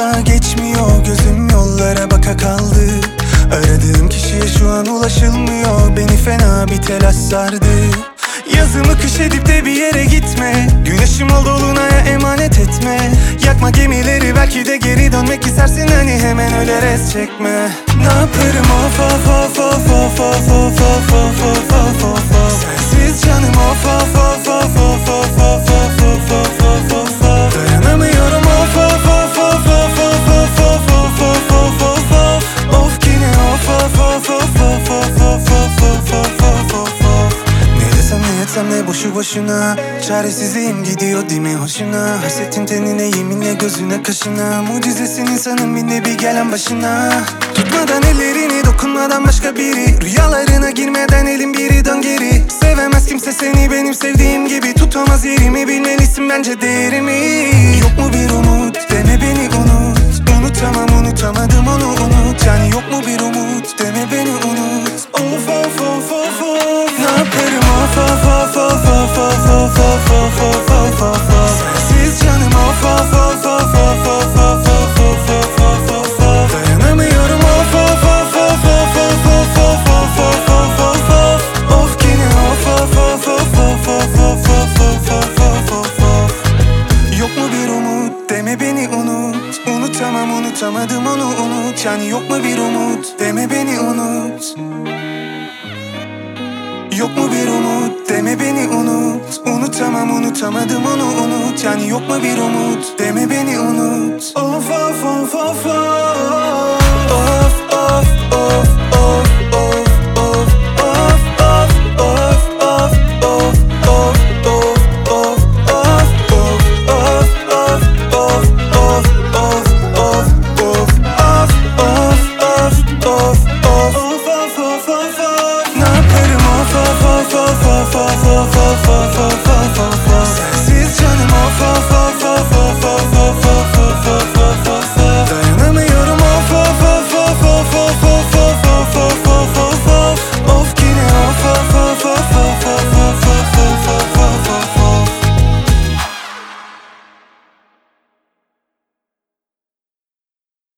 asla geçmiyor. Gözüm yollara baka kaldı. Aradığım kişiye şu an ulaşılmıyor. Beni fena bir telaş sardı. Yazımı kış edip de bir yere gitme. Güneşim ol dolunaya emanet etme. Yakma gemileri, belki de geri dönmek istersin. Hani hemen öyle res çekme. Ne yaparım of of of of of of of of of of of of. Sensiz canım of of of of of of of of of of of. Dayanamıyorum of of of of of of of of of of of of. Of yine of of of of of of of of of of of. Ne desem ne etsem ne boşu boşuna. Çaresizliğim gidiyor değil mi hoşuna? Hasretin tenine, yeminle gözüne kaşına. Mucizesin insanın, bin de bir gelen başına. Tutmadan ellerini, dokunmadan başka biri. Rüyalarına girmeden elin biri dön geri. Sevemez kimse seni benim sevdiğim gibi. Tutamaz yerimi, bilmelisin bence değerimi. Yok mu bir umut, deme beni unut. Unutamam, unutamadım onu unut. Yani yok mu bir umut, deme beni unut. Of of of of of. Ne yaparım of of of of of of of of of of of of. Sensiz canım of of of of of of of of of of of. Dayanamıyorum of of of of of of of of of of of of. Of yine of of of of of of of of of of of. Yok mu bir umut, deme beni unut. Unutamam, unutamadım onu unut. Yani yok mu bir umut, deme beni unut. Yok mu bir umut, deme beni unut. Unutamam, unutamadım onu unut. Yani yok mu bir umut, deme beni unut. Of of of of of. Of of of.